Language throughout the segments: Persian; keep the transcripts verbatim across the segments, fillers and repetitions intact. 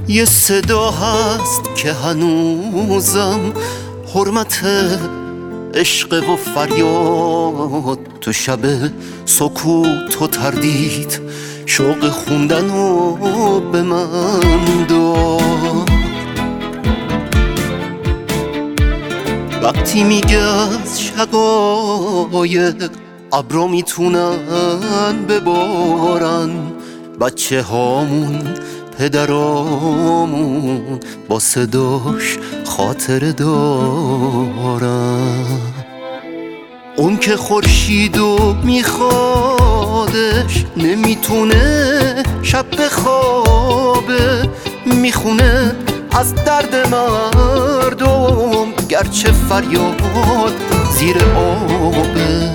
یه صدا هست که هنوزم حرمت عشق و فریاد تو شب سکوت و تردید شوق خوندن و به من داد. وقتی میگه از شقایق ابرا میتونن ببارن، بچه هامون پدرامون با صداش خاطره دارن. اون که خورشیدو میخوادش نمیتونه شب بخوابه، میخونه از درد مردم گرچه فریاد زیر آبه.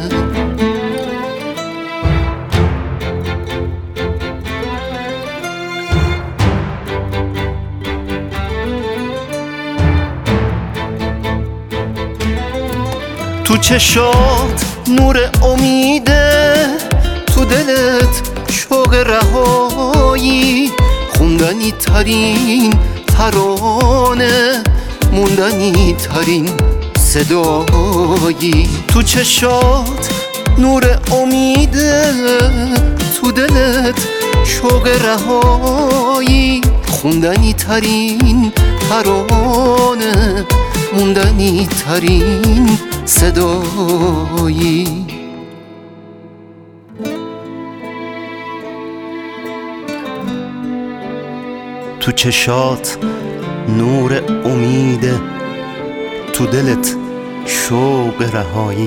تو چشات نور امیده، تو دلت شوق رهایی، خوندنی ترین ترانه، موندنی ترین صدایی. تو چشات نور امیده، تو دلت شوق رهایی، خوندنی ترین ترانه، موندنی ترین صدایی. تو چشات نور امیده، تو دلت شوق رهایی،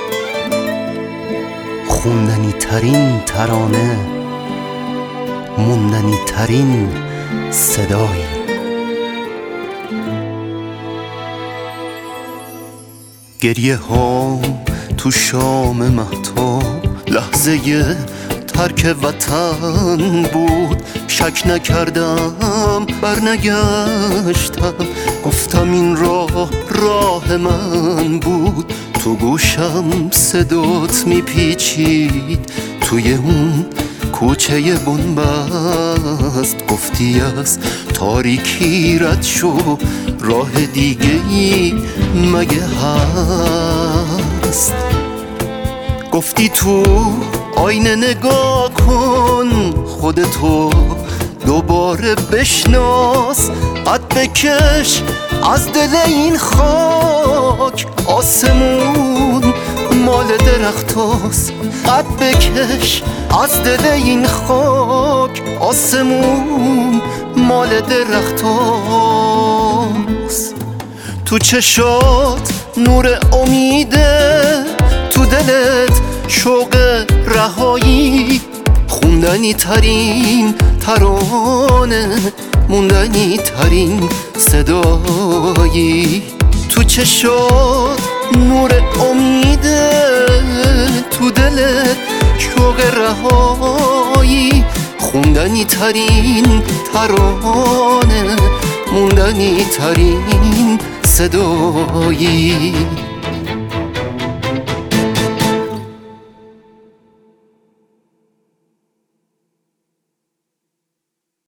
خوندنی ترین ترانه، موندنی ترین صدایی. گریه ها تو شام مهتاب لحظه ترک وطن بود، شک نکردم برنگشتم، گفتم این راه راه من بود. تو گوشم صدات میپیچید توی اون کوچه بنبست، گفتی از تاریکی رد شو، راه دیگه ای مگه هست؟ گفتی تو آینه نگاه کن، خودتو دوباره بشناس، قد بکش از دل این خاک، آسمون مال درختاست. قد بکش از دل این خاک، آسمون مال درختاست. تو چشات نور امیده، تو دلت شوق رهایی، خوندنی ترین ترانه، موندنی ترین صدایی. تو چشات نور امیده، تو دلت شوق رهایی، خوندنی ترین ترانه، موندنی ترین صدایی.